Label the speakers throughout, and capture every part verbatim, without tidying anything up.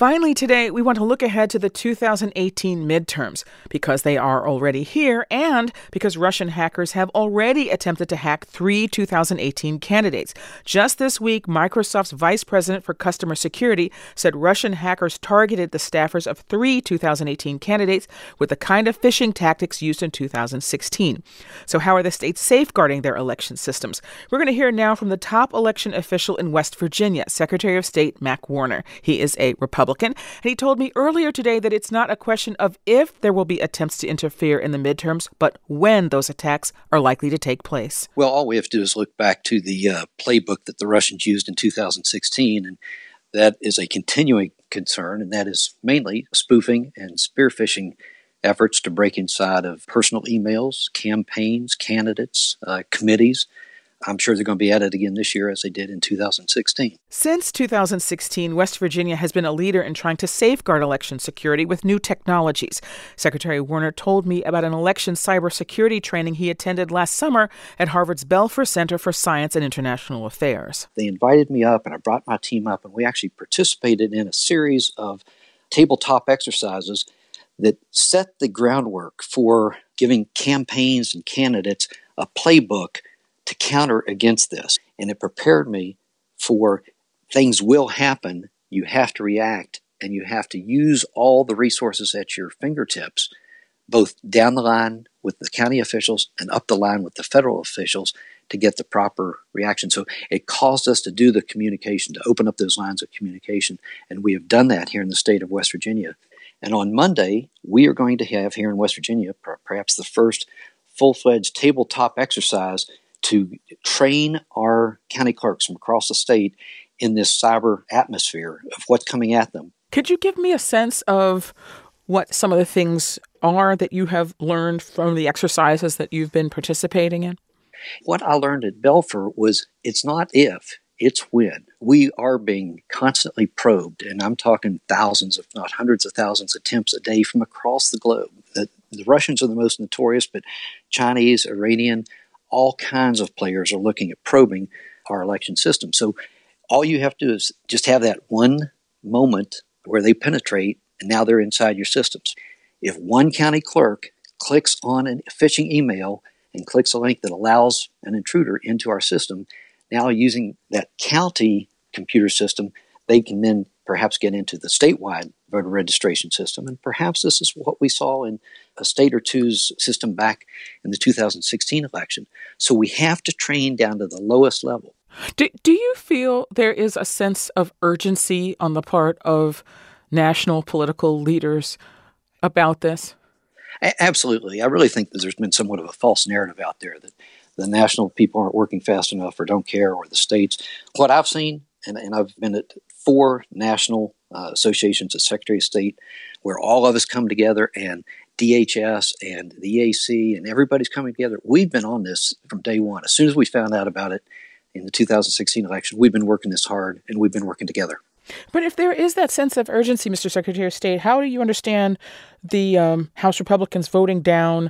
Speaker 1: Finally today, we want to look ahead to the two thousand eighteen midterms because they are already here and because Russian hackers have already attempted to hack three two thousand eighteen candidates. Just this week, Microsoft's vice president for customer security said Russian hackers targeted the staffers of three two thousand eighteen candidates with the kind of phishing tactics used in two thousand sixteen. So how are the states safeguarding their election systems? We're going to hear now from the top election official in West Virginia, Secretary of State Mac Warner. He is a Republican, and he told me earlier today that it's not a question of if there will be attempts to interfere in the midterms, but when those attacks are likely to take place.
Speaker 2: Well, all we have to do is look back to the uh, playbook that the Russians used in two thousand sixteen, and that is a continuing concern, and that is mainly spoofing and spear phishing efforts to break inside of personal emails, campaigns, candidates, uh, committees. I'm sure they're going to be at it again this year as they did in two thousand sixteen.
Speaker 1: Since two thousand sixteen, West Virginia has been a leader in trying to safeguard election security with new technologies. Secretary Warner told me about an election cybersecurity training he attended last summer at Harvard's Belfer Center for Science and International Affairs.
Speaker 2: They invited me up, and I brought my team up, and we actually participated in a series of tabletop exercises that set the groundwork for giving campaigns and candidates a playbook to counter against this. And it prepared me for things will happen. You have to react, and you have to use all the resources at your fingertips, both down the line with the county officials and up the line with the federal officials to get the proper reaction. So it caused us to do the communication, to open up those lines of communication. And we have done that here in the state of West Virginia. And on Monday, we are going to have here in West Virginia perhaps the first full-fledged tabletop exercise to train our county clerks from across the state in this cyber atmosphere of what's coming at them.
Speaker 1: Could you give me a sense of what some of the things are that you have learned from the exercises that you've been participating in?
Speaker 2: What I learned at Belfer was it's not if, it's when. We are being constantly probed, and I'm talking thousands, if not hundreds of thousands, attempts a day from across the globe. The, the Russians are the most notorious, but Chinese, Iranian, all kinds of players are looking at probing our election system. So all you have to do is just have that one moment where they penetrate, and now they're inside your systems. If one county clerk clicks on a phishing email and clicks a link that allows an intruder into our system, now using that county computer system, they can then perhaps get into the statewide voter registration system. And perhaps this is what we saw in a state or two's system back in the two thousand sixteen election. So we have to train down to the lowest level.
Speaker 1: Do, do you feel there is a sense of urgency on the part of national political leaders about this?
Speaker 2: A- absolutely. I really think that there's been somewhat of a false narrative out there that the national people aren't working fast enough or don't care, or the states. What I've seen, and, and I've been at four national uh, associations as Secretary of State, where all of us come together, and D H S and the E A C and everybody's coming together. We've been on this from day one. As soon as we found out about it in the two thousand sixteen election, we've been working this hard, and we've been working together.
Speaker 1: But if there is that sense of urgency, Mister Secretary of State, how do you understand the um, House Republicans voting down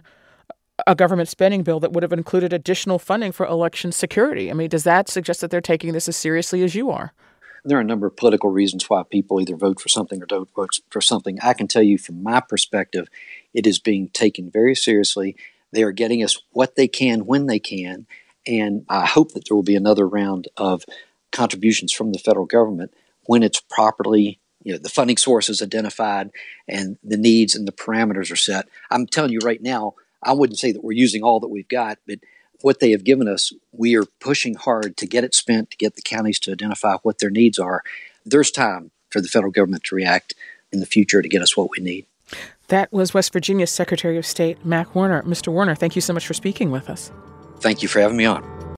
Speaker 1: a government spending bill that would have included additional funding for election security? I mean, does that suggest that they're taking this as seriously as you are?
Speaker 2: There are a number of political reasons why people either vote for something or don't vote for something. I can tell you from my perspective, it is being taken very seriously. They are getting us what they can when they can, and I hope that there will be another round of contributions from the federal government when it's properly, you know, the funding source is identified and the needs and the parameters are set. I'm telling you right now, I wouldn't say that we're using all that we've got, but what they have given us, we are pushing hard to get it spent, to get the counties to identify what their needs are. There's time for the federal government to react in the future to get us what we need.
Speaker 1: That was West Virginia's Secretary of State, Mac Warner. Mister Warner, thank you so much for speaking with us.
Speaker 2: Thank you for having me on.